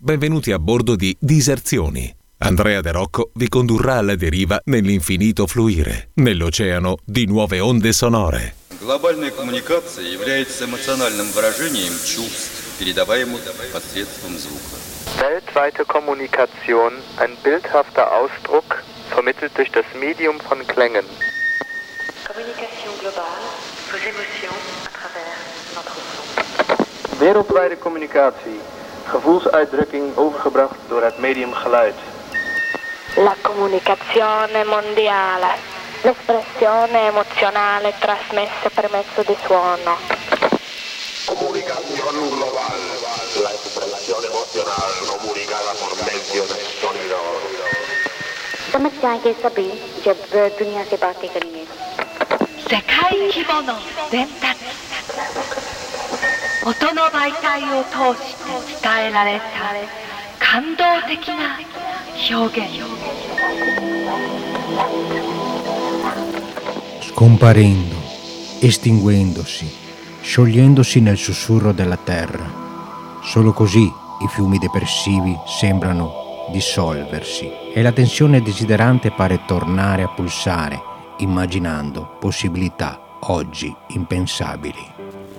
benvenuti a bordo di Diserzioni. Andrea De Rocco vi condurrà alla deriva nell'infinito fluire, nell'oceano di nuove onde sonore. Глобальная коммуникация является эмоциональным выражением чувств, передаваемых посредством звука. Weltweite Kommunikation, ein bildhafter Ausdruck, vermittelt durch das Medium von Klängen. Communication globale, vos émotions à travers notre son. Wereldwijde communicatie, gevoelsuitdrukking overgebracht door het medium geluid. La comunicazione mondiale, l'espressione emozionale trasmessa per mezzo di suono. Comunicación global, la expresión emocional comunicada por medio del sonido. समझ जाएंगे सभी जब दुनिया से बातें करेंगे. 世界規模の伝達、音の媒体を通して伝えられた感動的な表現。 Scomparendo, estinguendosi, sciogliendosi nel sussurro della terra. Solo così i fiumi depressivi sembrano dissolversi e la tensione desiderante pare tornare a pulsare, immaginando possibilità oggi impensabili.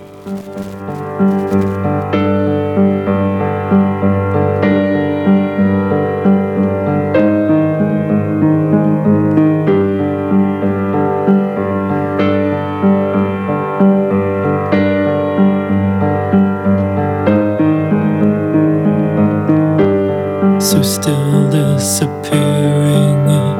So still disappearing in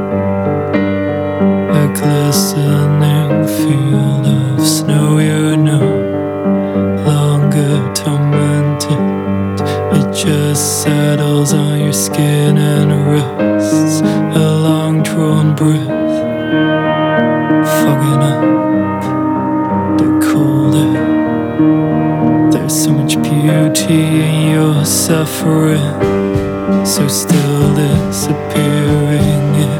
a glistening field of snow. You're no longer tormented. It just settles on your skin and rests. A long drawn breath, fogging up the cold air. There's so much beauty in your suffering. So still disappearing in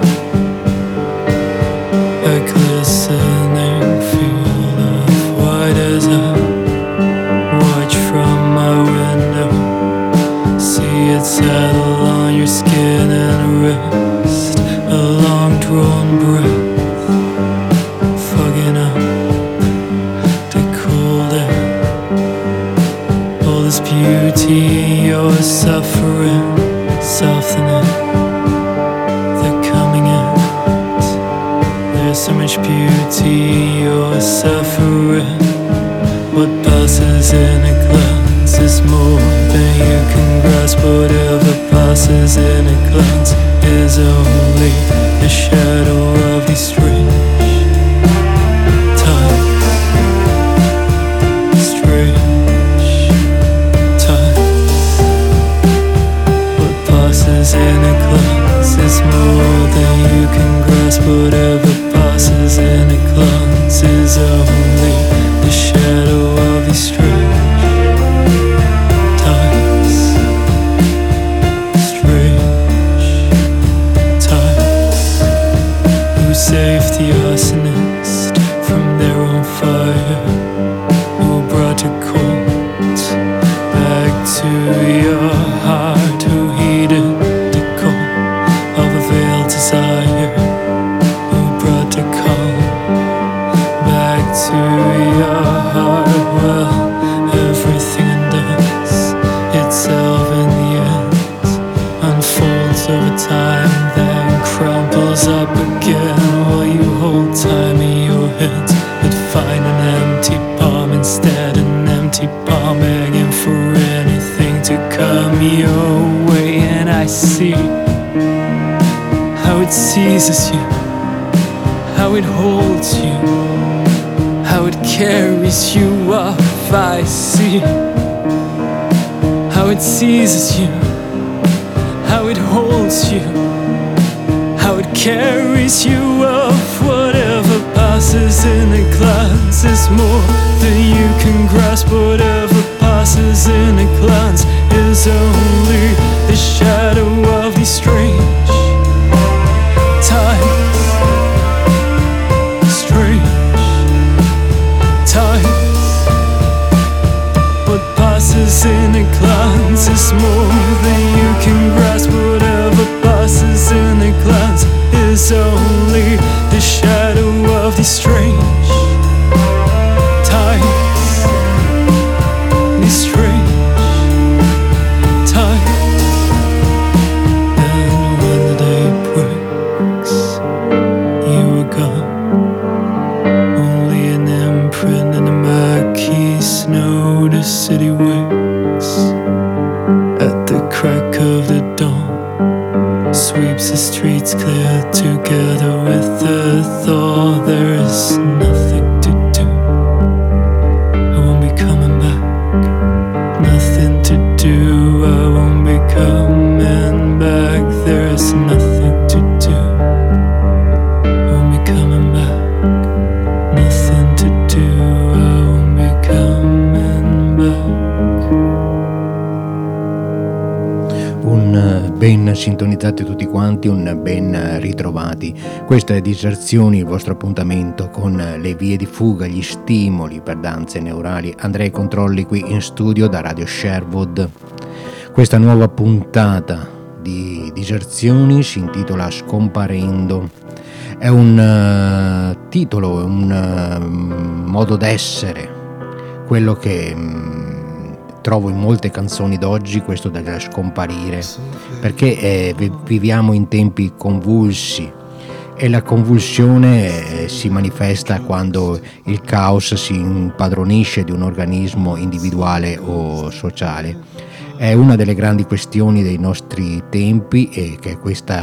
a glistening field of white as I watch from my window. See it settle on your skin and rest. A long drawn breath, fogging up the cold air. All this beauty in your suffering, softening the coming end. There's so much beauty you're suffering. What passes in a glance is more than you can grasp. Whatever passes in a glance is only the shadow of these strange times. Strange in a glance is more than you can grasp. Whatever passes in a glance is only the shadow of these strange times. Strange times. Who saved the arsonist from their own fire? Who brought a cold back to your heart? Who heeded desire? Who brought the calm back to your heart? Well, everything undoes itself in the end, unfolds over time, then crumples up again. While you hold time in your hands, but find an empty palm instead, an empty palm begging for anything to come your way. And I see how it seizes you, how it holds you, how it carries you off. I see how it seizes you, how it holds you, how it carries you off. Whatever passes in a glance is more than you can grasp. Whatever passes in a glance is only the shadow of these strange times. Strange times. What passes in a glance is more crack of the dawn sweeps the streets clear together with the thaw. There is nothing to do, I won't be coming back. Nothing to do, I won't be coming back. There is nothing to do, I won't be coming back. Nothing to do, I won't be coming back. Un ben sintonizzati tutti quanti, un ben ritrovati. Questo è Diserzioni, il vostro appuntamento con le vie di fuga, gli stimoli per danze neurali. Andrei Controlli qui in studio da Radio Sherwood. Questa nuova puntata di Diserzioni si intitola Scomparendo. È un titolo, è un modo d'essere, quello che trovo in molte canzoni d'oggi, questo del scomparire, perché viviamo in tempi convulsi e la convulsione si manifesta quando il caos si impadronisce di un organismo individuale o sociale. È una delle grandi questioni dei nostri tempi e che è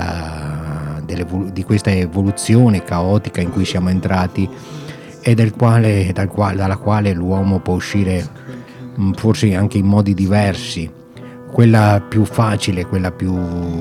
di questa evoluzione caotica in cui siamo entrati e dalla quale l'uomo può uscire forse anche in modi diversi. Quella più facile, quella più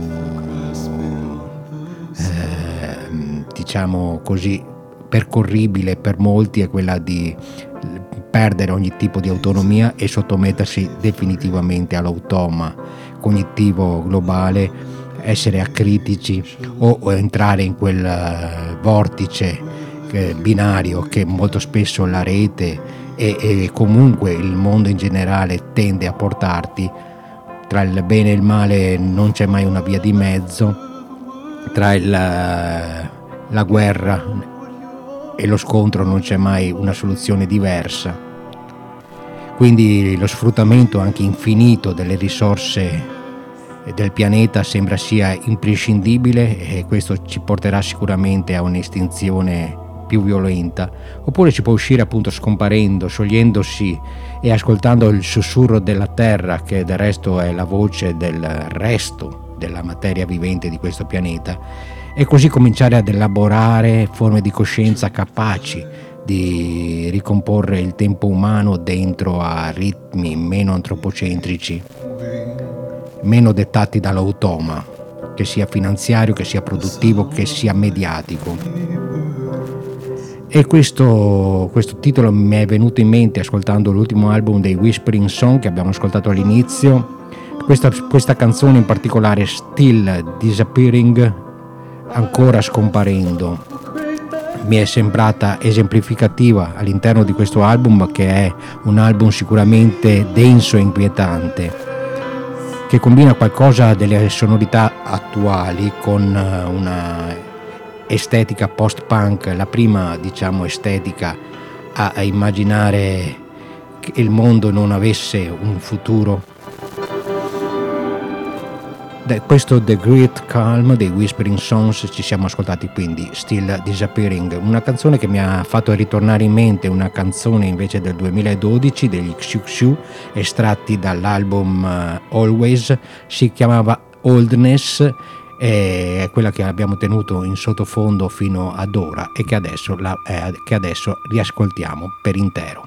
diciamo così percorribile per molti è quella di perdere ogni tipo di autonomia e sottomettersi definitivamente all'automa cognitivo globale, essere acritici o entrare in quel vortice binario che molto spesso la rete e comunque il mondo in generale tende a portarti. Tra il bene e il male non c'è mai una via di mezzo, tra la guerra e lo scontro non c'è mai una soluzione diversa. Quindi lo sfruttamento anche infinito delle risorse del pianeta sembra sia imprescindibile e questo ci porterà sicuramente a un'estinzione più violenta, oppure si può uscire appunto scomparendo, sciogliendosi e ascoltando il sussurro della terra, che del resto è la voce del resto della materia vivente di questo pianeta, e così cominciare ad elaborare forme di coscienza capaci di ricomporre il tempo umano dentro a ritmi meno antropocentrici, meno dettati dall'automa, che sia finanziario, che sia produttivo, che sia mediatico. E questo titolo mi è venuto in mente ascoltando l'ultimo album dei Whispering Song che abbiamo ascoltato all'inizio. Questa canzone in particolare, Still Disappearing, ancora scomparendo, mi è sembrata esemplificativa all'interno di questo album, che è un album sicuramente denso e inquietante, che combina qualcosa delle sonorità attuali con una estetica post-punk, la prima diciamo estetica a immaginare che il mondo non avesse un futuro. Da questo The Great Calm dei Whispering Songs ci siamo ascoltati quindi Still Disappearing, una canzone che mi ha fatto ritornare in mente una canzone invece del 2012 degli Xiu, estratti dall'album Always, si chiamava Oldness, è quella che abbiamo tenuto in sottofondo fino ad ora e che adesso riascoltiamo per intero.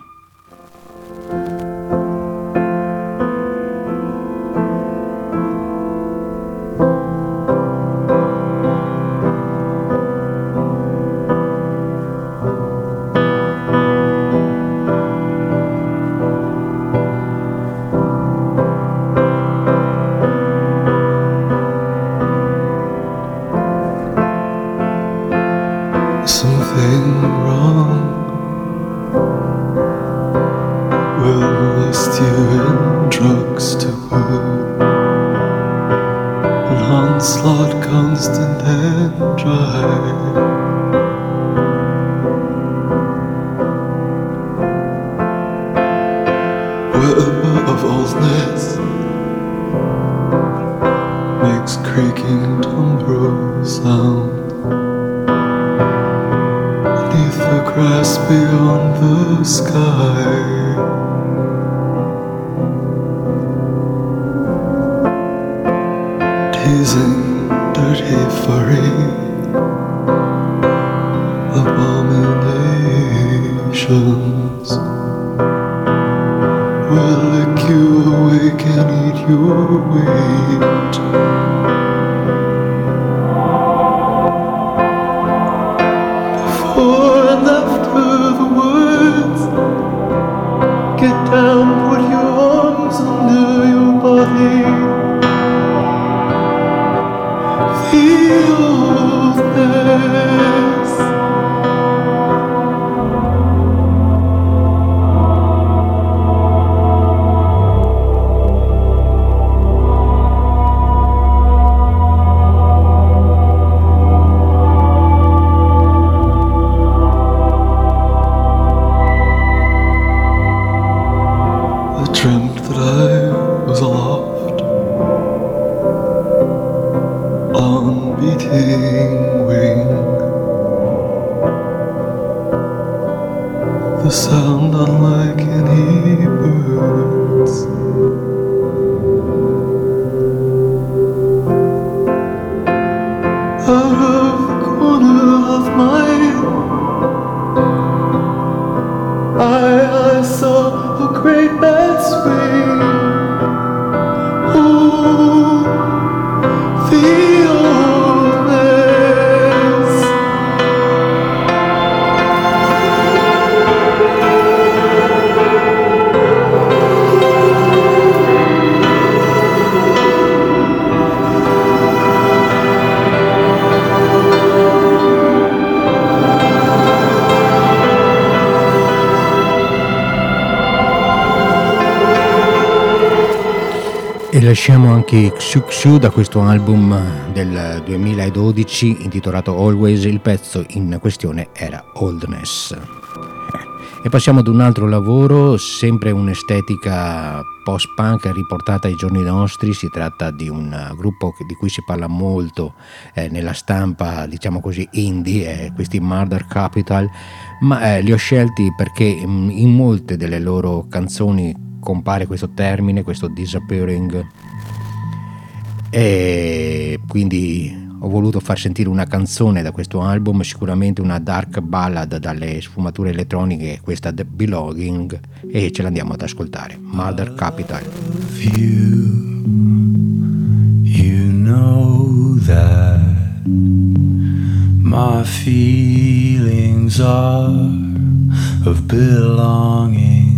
Creaking timbre sound beneath the grass beyond the sky. teasing dirty furry abominations will lick you awake and eat your weight. Before and after the words, get down, put your arms under your body. The oldness. Dreamt that I was aloft on beating wing, the sound unlike any birds. Out of the corner of my eye, I saw a great bat swing. Oh, the oldness. E lasciamo anche Xiu Xiu da questo album del 2012 intitolato Always. Il pezzo in questione era Oldness. E passiamo ad un altro lavoro, sempre un'estetica post-punk riportata ai giorni nostri. Si tratta di un gruppo di cui si parla molto nella stampa, diciamo così, indie, questi Murder Capital, ma li ho scelti perché in molte delle loro canzoni compare questo termine, questo disappearing, e quindi ho voluto far sentire una canzone da questo album, sicuramente una dark ballad dalle sfumature elettroniche, questa The Belonging, e ce l'andiamo ad ascoltare. Murder Capital. You know that my feelings are of belonging.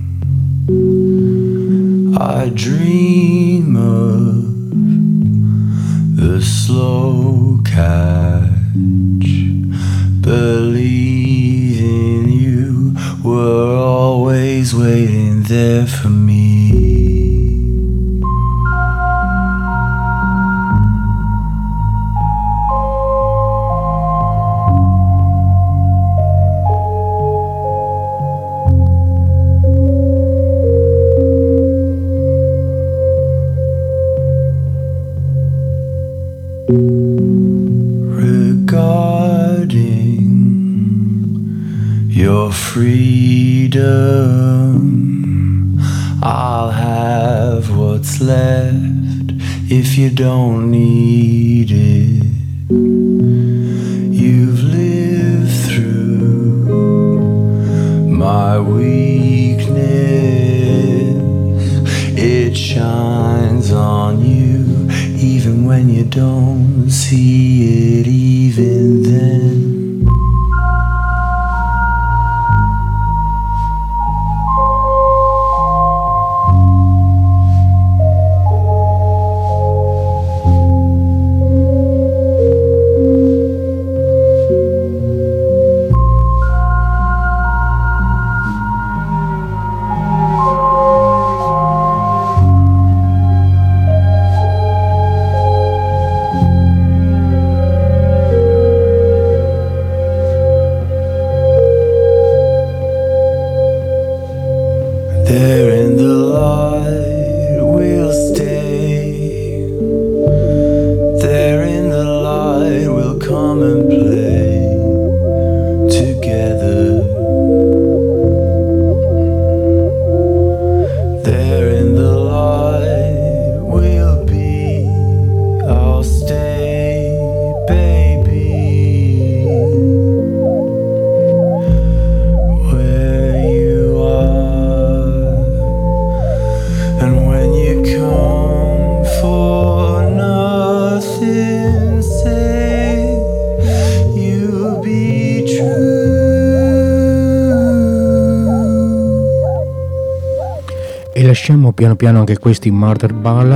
I dream of the slow catch, believing you were always waiting there for me. Your freedom, I'll have what's left if you don't need it. You've lived through my weakness, it shines on you even when you don't see it, even then. Lasciamo piano piano anche questi Murder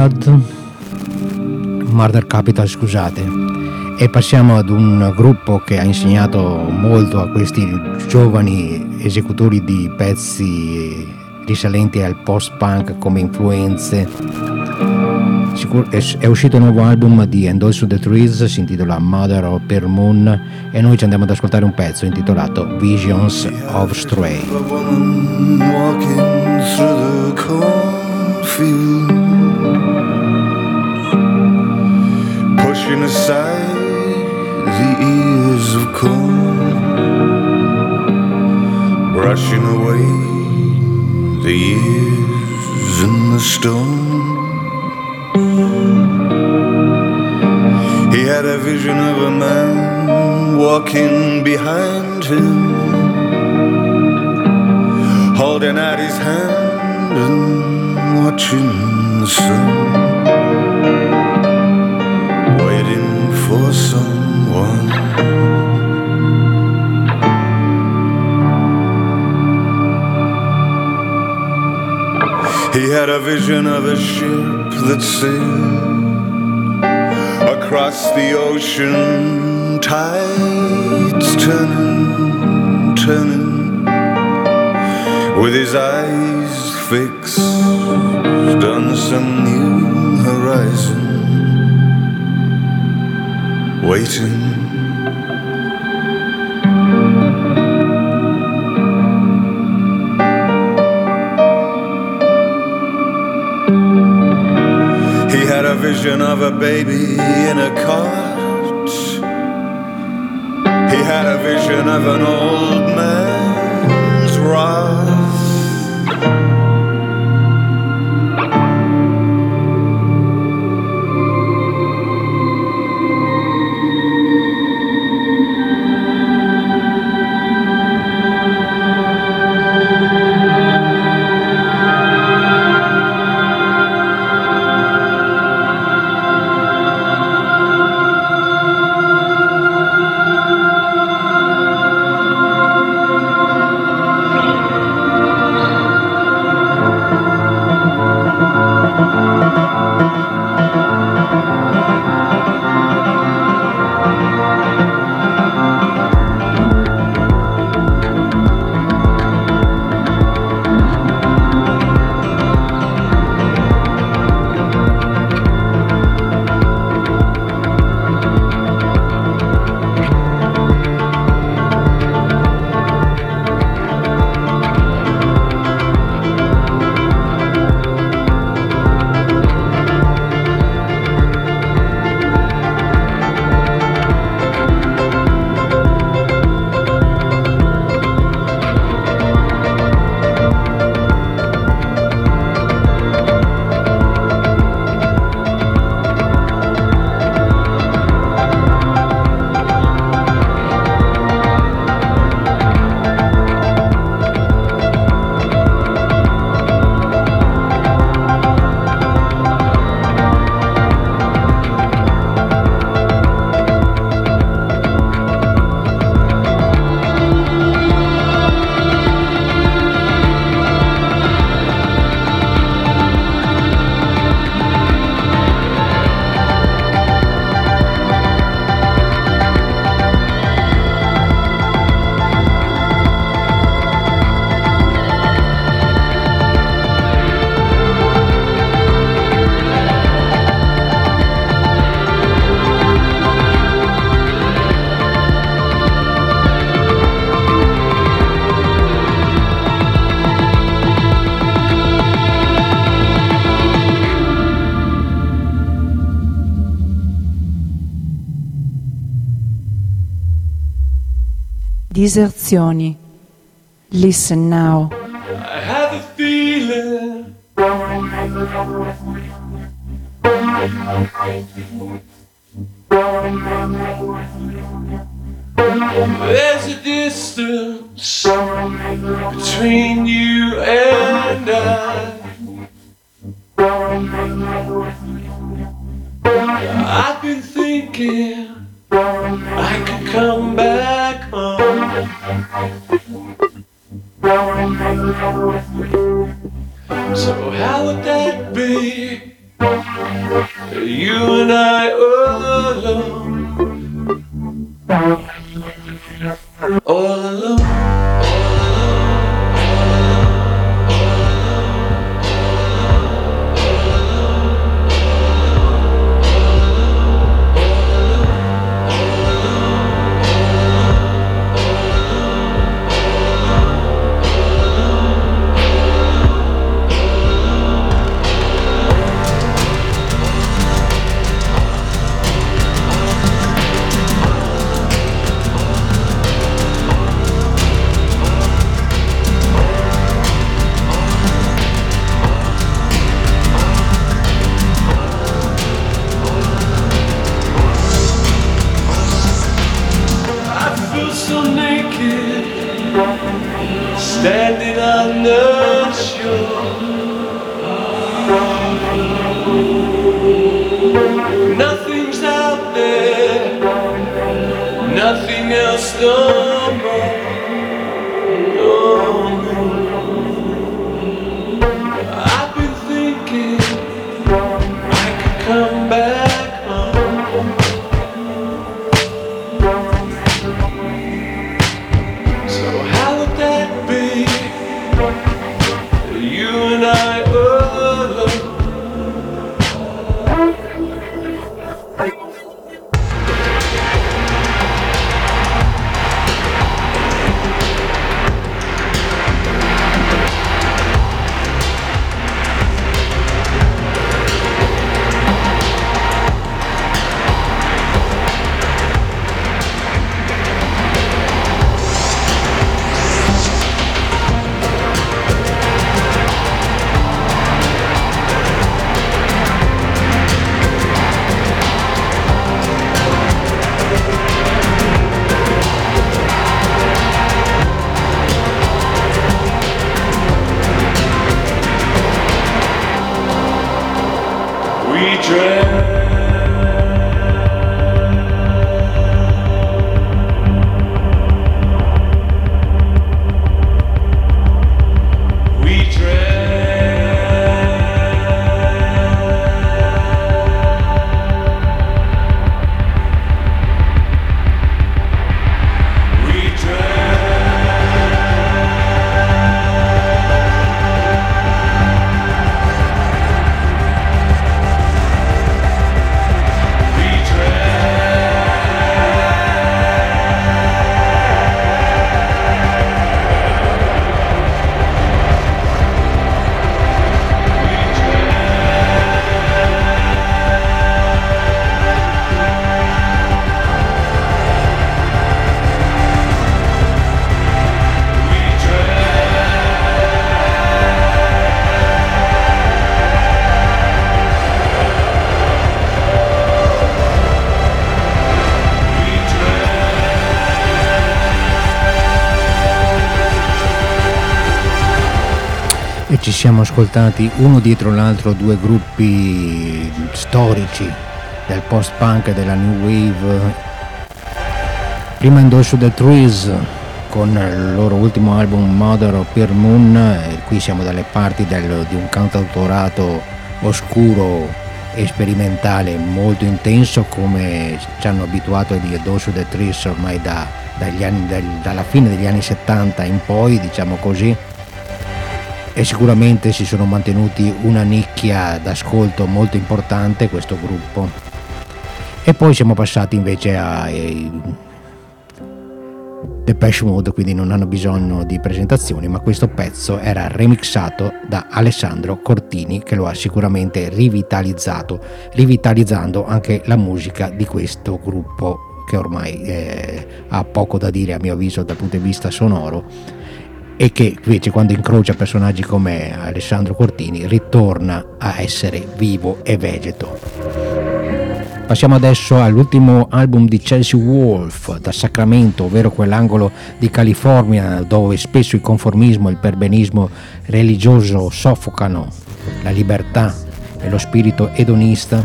Capital, scusate, e passiamo ad un gruppo che ha insegnato molto a questi giovani esecutori di pezzi risalenti al post-punk come influenze. È uscito un nuovo album di And Also The Trees, si intitola Mother of Pearl Moon, e noi ci andiamo ad ascoltare un pezzo intitolato Visions of Stray. Pushing aside the ears of corn, brushing away the years in the storm. He had a vision of a man walking behind him, holding out his hand and watching the sun, waiting for someone. He had a vision of a ship that sailed across the ocean, tides turning, turning, with his eyes fixed on some new horizon, waiting. He had a vision of a baby in a cart. He had a vision of an old man's wrath. Diserzioni. Listen now. I have a feeling there's a distance between you and I. I've been thinking I could come back home. So how would that be? You and I alone, all alone. Standing on the shore, nothing's out there, nothing else no more. No, no. I've been thinking I could come back home. So how would that be? You and I alone. We dread. E ci siamo ascoltati uno dietro l'altro due gruppi storici del post-punk e della new wave. Prima Endorsed the Trees con il loro ultimo album Mother of Pearl Moon, qui siamo dalle parti di un cantautorato oscuro e sperimentale molto intenso, come ci hanno abituato gli Endorsed the Trees ormai dalla fine degli anni 70 in poi, diciamo così. E sicuramente si sono mantenuti una nicchia d'ascolto molto importante questo gruppo. E poi siamo passati invece ai Depeche Mode, quindi non hanno bisogno di presentazioni, ma questo pezzo era remixato da Alessandro Cortini, che lo ha sicuramente rivitalizzando anche la musica di questo gruppo che ormai ha poco da dire a mio avviso dal punto di vista sonoro, e che invece quando incrocia personaggi come Alessandro Cortini ritorna a essere vivo e vegeto. Passiamo adesso all'ultimo album di Chelsea Wolfe, da Sacramento, ovvero quell'angolo di California dove spesso il conformismo e il perbenismo religioso soffocano la libertà e lo spirito edonista.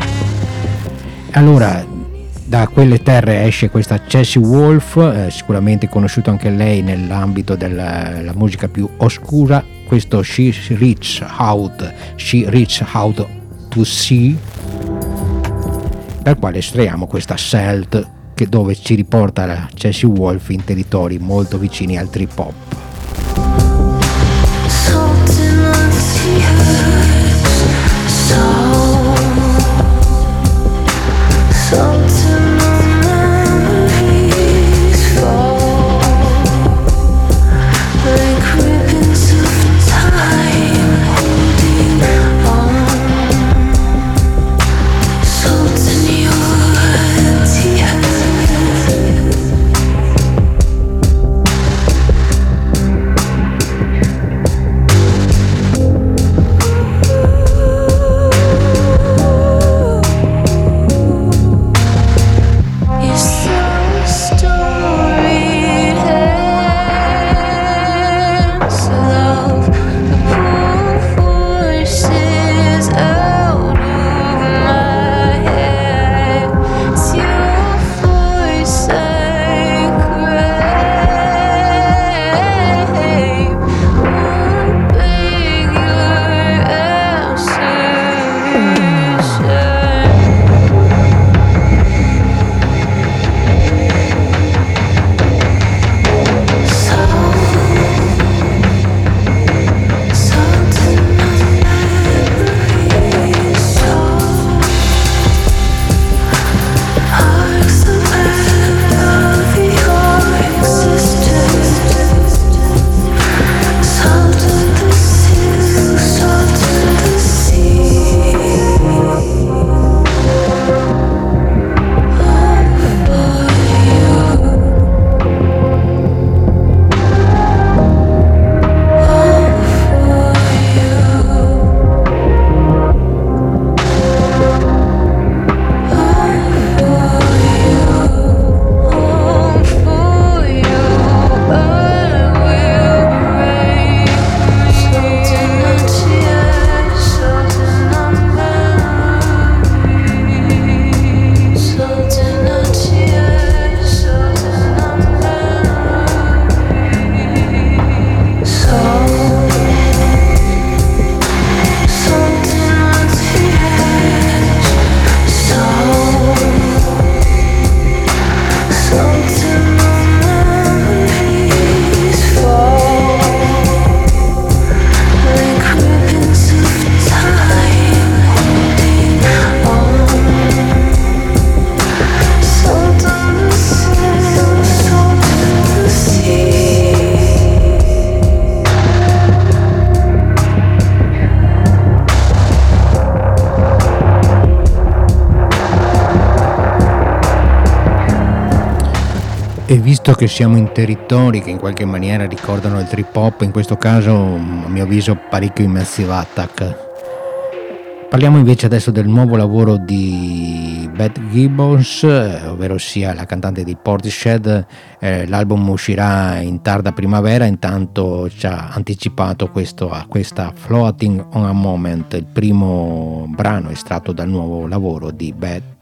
Allora, da quelle terre esce questa Chelsea Wolfe, sicuramente conosciuta anche lei nell'ambito della musica più oscura questo She Reach Out to See, dal quale estraiamo questa Celt, che dove ci riporta la Chelsea Wolfe in territori molto vicini al trip hop. E visto che siamo in territori che in qualche maniera ricordano il trip hop, in questo caso a mio avviso parecchio i Massive Attack, parliamo invece adesso del nuovo lavoro di Beth Gibbons, ovvero sia la cantante di Portishead. L'album uscirà in tarda primavera, intanto ci ha anticipato questa Floating on a Moment, il primo brano estratto dal nuovo lavoro di Beth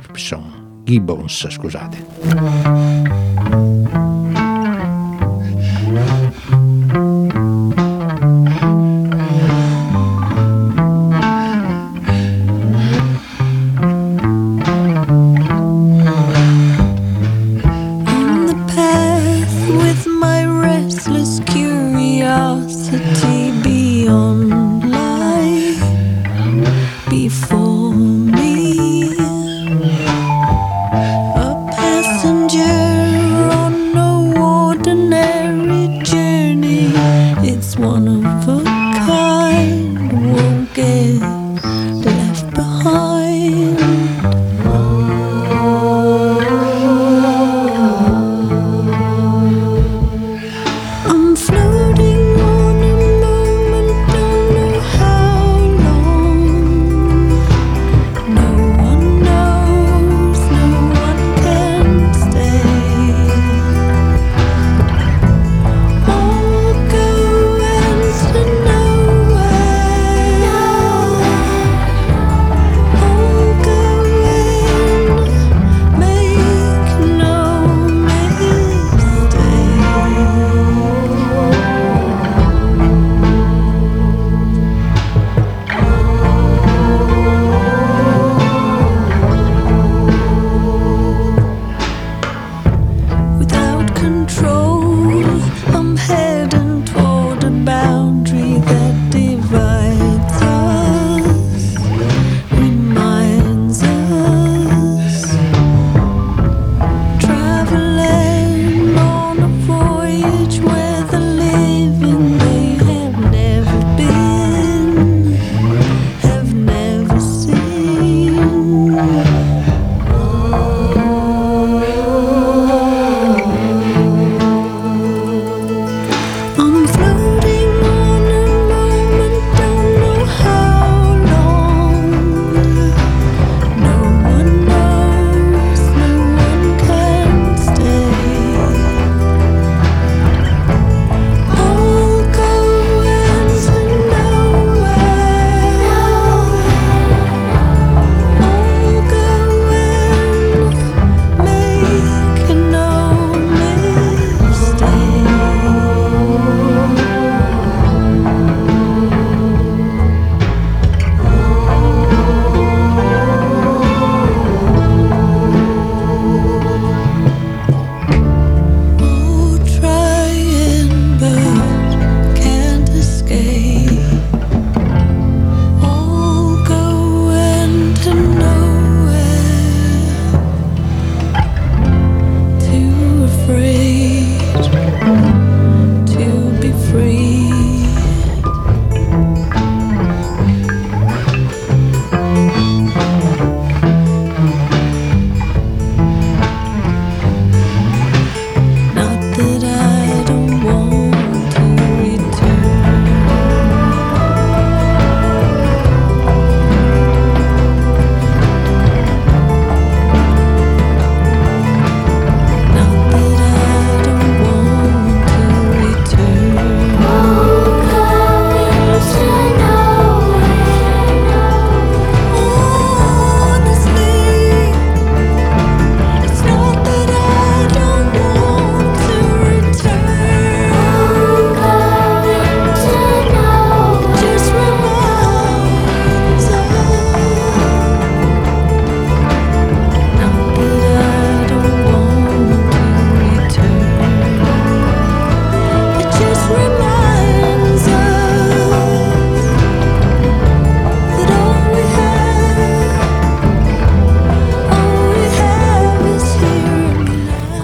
Gibbons, scusate. Before me, a passenger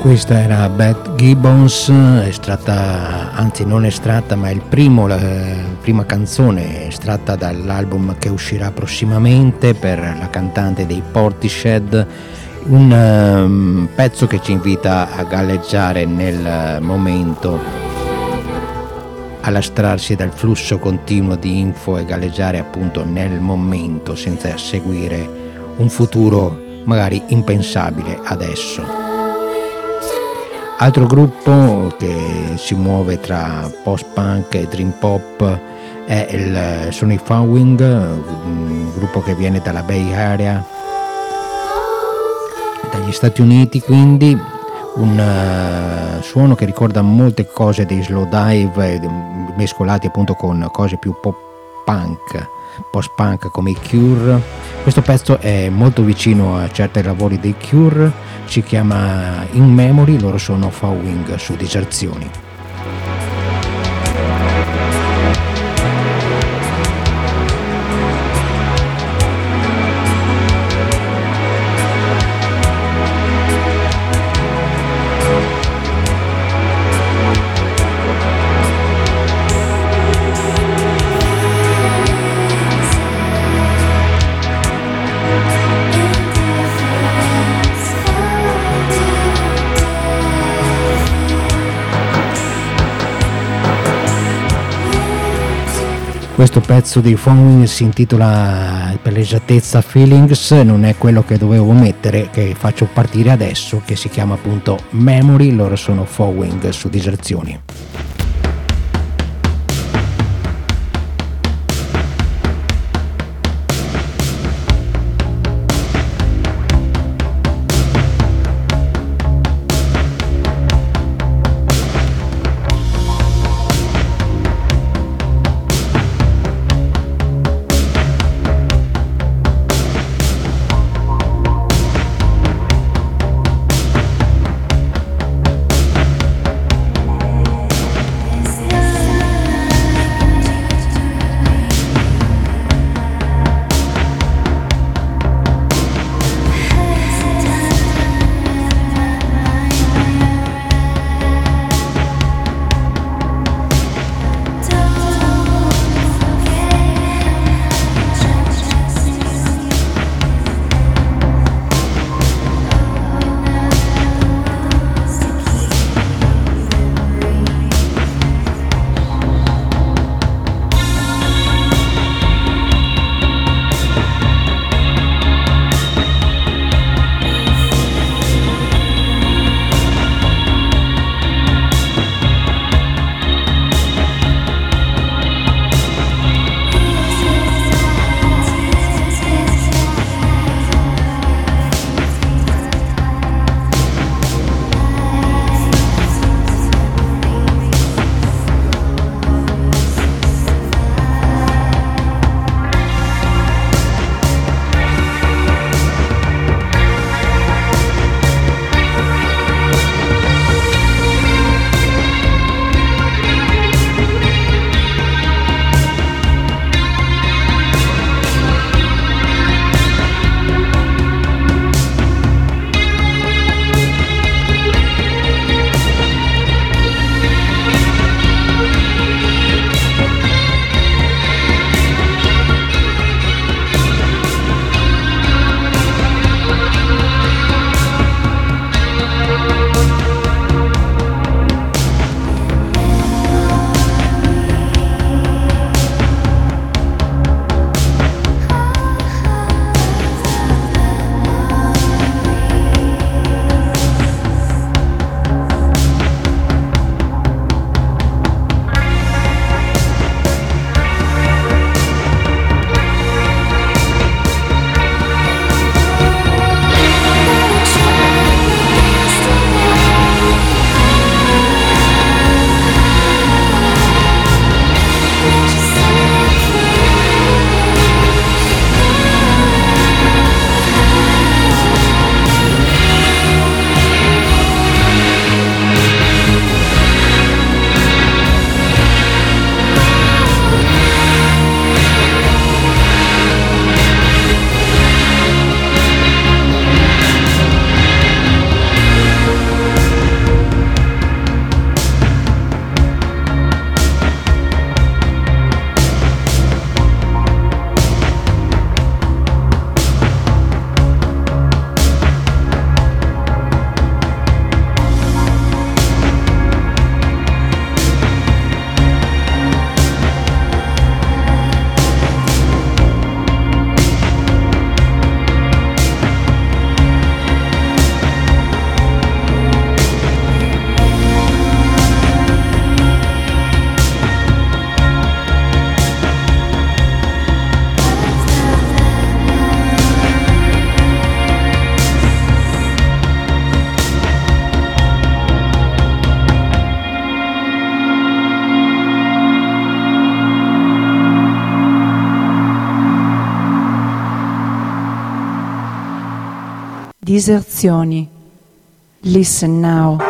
Questa era Beth Gibbons, estratta, anzi non estratta, ma è la prima canzone estratta dall'album che uscirà prossimamente per la cantante dei Portishead, un pezzo che ci invita a galleggiare nel momento, a lastrarsi dal flusso continuo di info e galleggiare appunto nel momento senza seguire un futuro magari impensabile adesso. Altro gruppo che si muove tra post-punk e dream pop sono i Following, un gruppo che viene dalla Bay Area, dagli Stati Uniti, quindi un suono che ricorda molte cose dei Slowdive mescolati appunto con cose più pop-punk, post-punk come i Cure. Questo pezzo è molto vicino a certi lavori dei Cure, si chiama In Memory, loro sono Following su Diserzioni. Questo pezzo di Following si intitola, per l'esattezza, Feelings, non è quello che dovevo mettere, che faccio partire adesso, che si chiama appunto Memory, loro sono Following su Diserzioni. Diserzioni. Listen now.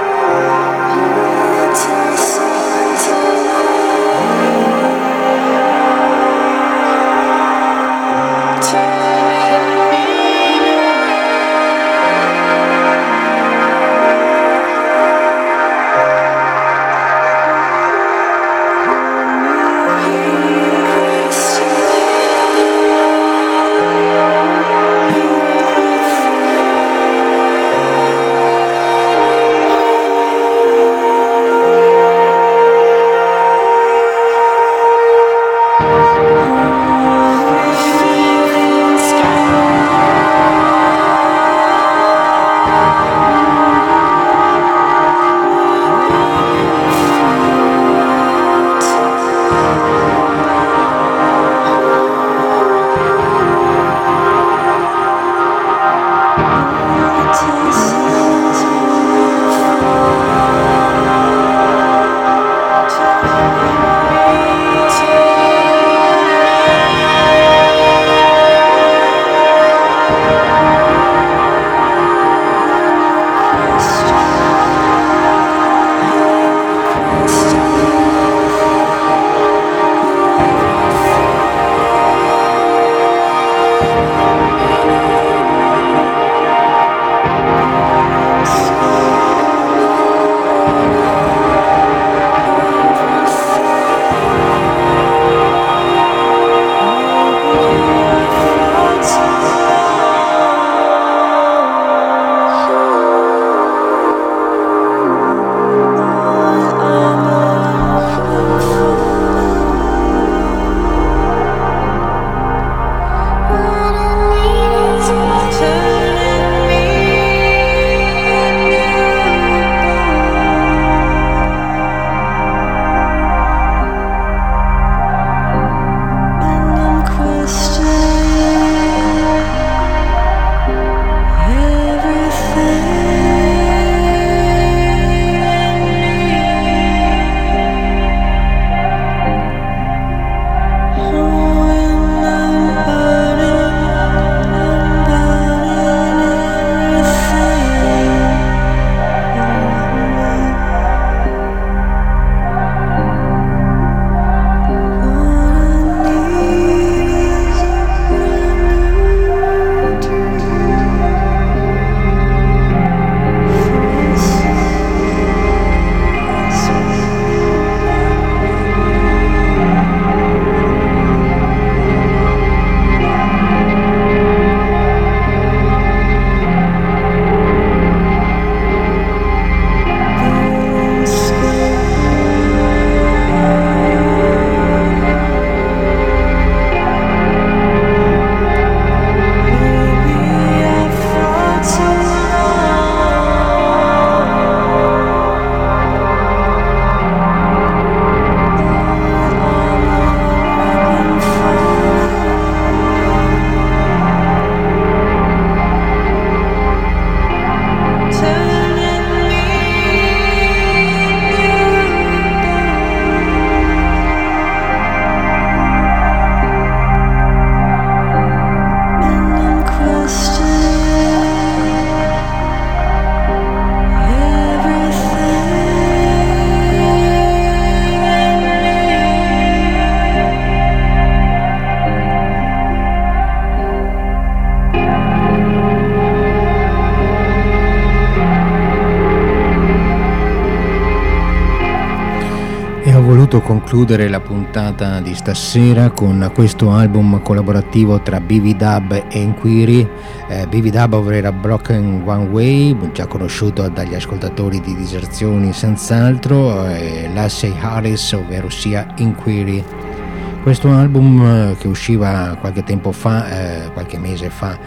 voluto concludere la puntata di stasera con questo album collaborativo tra BV-Dub e Inquiry. BV-Dub, ovvero Broken One Way, già conosciuto dagli ascoltatori di Diserzioni senz'altro, e Lasse Harris, ovvero sia Inquiry. Questo album che usciva qualche tempo fa, qualche mese fa,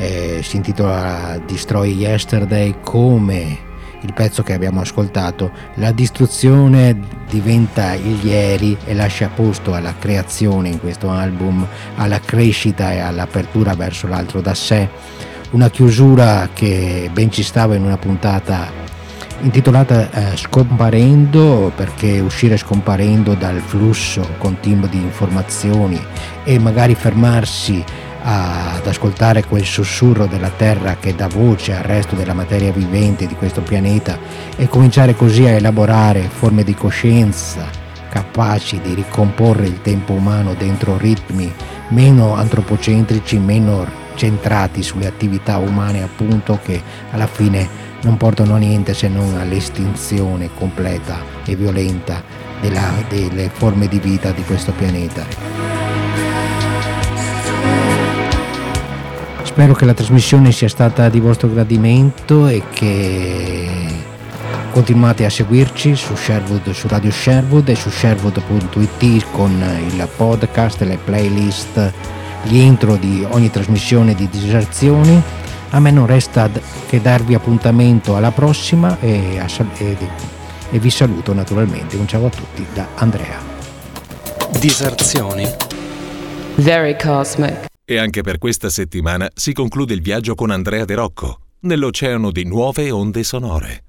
si intitola Destroy Yesterday. Come il pezzo che abbiamo ascoltato, la distruzione diventa il ieri e lascia posto alla creazione in questo album, alla crescita e all'apertura verso l'altro da sé. Una chiusura che ben ci stava in una puntata intitolata Scomparendo, perché uscire scomparendo dal flusso continuo di informazioni e magari fermarsi ad ascoltare quel sussurro della terra che dà voce al resto della materia vivente di questo pianeta e cominciare così a elaborare forme di coscienza capaci di ricomporre il tempo umano dentro ritmi meno antropocentrici, meno centrati sulle attività umane, appunto, che alla fine non portano a niente se non all'estinzione completa e violenta delle forme di vita di questo pianeta. Spero che la trasmissione sia stata di vostro gradimento e che continuate a seguirci su Sherwood, su Radio Sherwood e su sherwood.it con il podcast, le playlist, gli intro di ogni trasmissione di Diserzioni. A me non resta che darvi appuntamento alla prossima e vi saluto naturalmente. Un ciao a tutti da Andrea. Diserzioni. Very cosmic. E anche per questa settimana si conclude il viaggio con Andrea De Rocco, nell'oceano di nuove onde sonore.